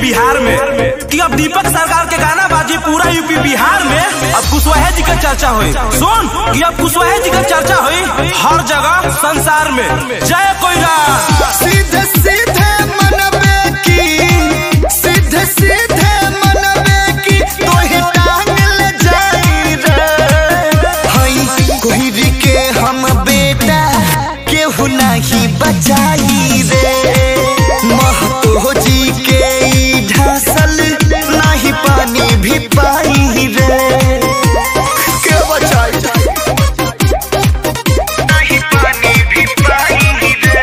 बिहार में कि अब दीपक सरकार के गाना बाजी पूरा यूपी बिहार में। अब कुशवाहा जी का चर्चा हुई, सुन कि अब कुशवाहा जी का चर्चा हुई हर जगह संसार में। जय कोयरा सीधे सीधे मनबे की, सीधे सीधे मनबे की, तोही टांग ले जाई रे। हई कोहिरी के हम बेटा केहू नहीं बचाई रे। महतो जी के ई ढासल नहीं पानी भी पाई रे। के बचाई नहीं पानी भी पाई रे।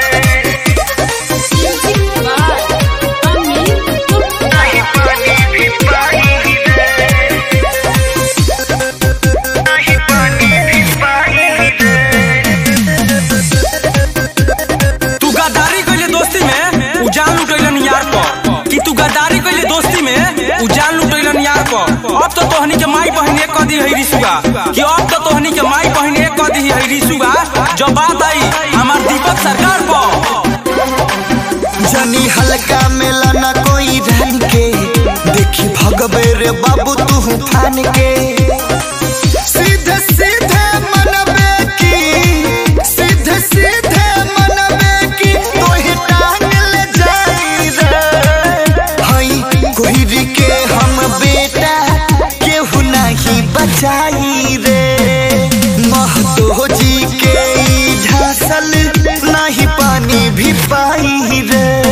नहीं पानी भी पाई रे। नहीं पानी भी पाई रे। तू गद्दारी कइले दोस्ती में उजान लुटैलन यार को, कि तू गद्दारी कइले दोस्ती में उजान लुटैलन यार को। अब तो तोहनी के माई बहन एक कदी है रिसुगा, कि अब तो तोहनी के माई बहन एक कदी है रिसुगा। जब बात आई हमार दीपक सरकार को, जनी हल्का मेला ना कोई रहन के, देखी भगवे रे बाबू तू फान के। सीधे सीधे मनबे की, सीधे सीधे मनबे की, तोही टांग ले जाई रे। हई कोहिरी के हम बेटा केहू नहीं बचाई रे। महतो जी के ई ढासल नहीं पानी भी पाई रे।